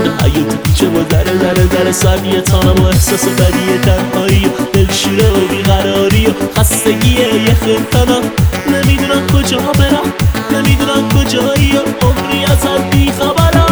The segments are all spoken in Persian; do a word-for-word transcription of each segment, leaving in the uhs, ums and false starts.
نشینه حیات پیچه با ذره ذره ذره سردیه تانم و احساس بدیه تنهایی و دلشوره و بیقراری و خستگی یه خلطنم. نمیدونم کجا برم، نمیدونم کجایی و عمری ازت بیخبرم.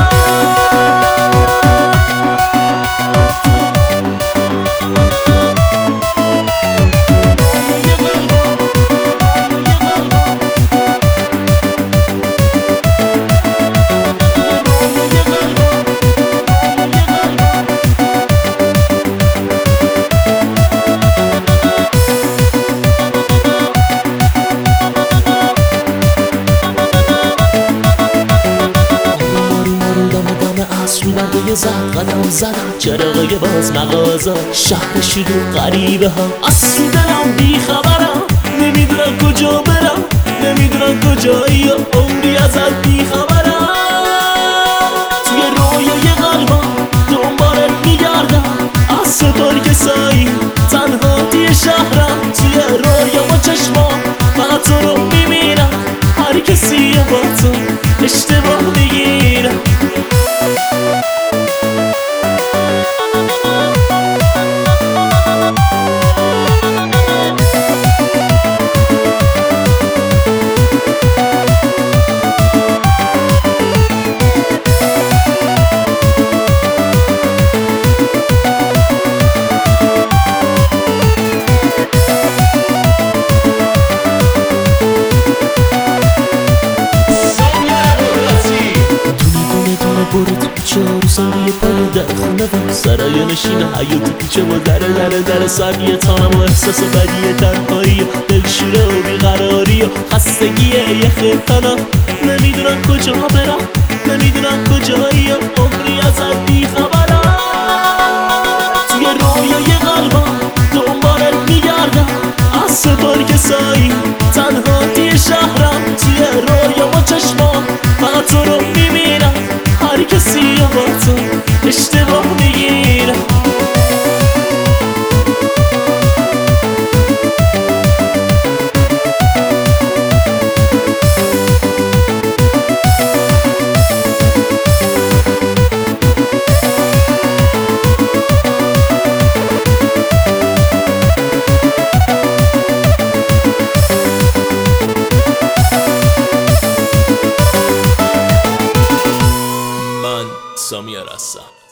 رو برگه زد قدم زدم چراغای باز مغازه شهر شروع غریبه ها از تو دلم بیخبرم. نمیدونم کجا برم، نمیدونم کجایی و عمری ازت بیخبرم. توی رویای قلبم دنبالت میگردم از صدای که سایی تنها توی شهرم. توی رویا با چشمام فقط تو رو میبینم، هر کسی با تو اشتباه میگیرم. برو تو پیچه رو سنگی پای در خونه و سرای نشینه حیات پیچه با ذره ذره ذره سردیه تانم و احساس بدیه تنهایی و دلشوره و بیقراری و خستگی یه خلطنم. نمیدونم کجا برم، نمیدونم کجایی و عمری ازت بیخبرم. توی رویای قلبم دنبالت میگردم از صدای که سایی تنها توی شهرم. توی رویا با چشمام فقط تو رو میبینم، هر کسی با تو اشتباه میگیرم. سامیار هستم.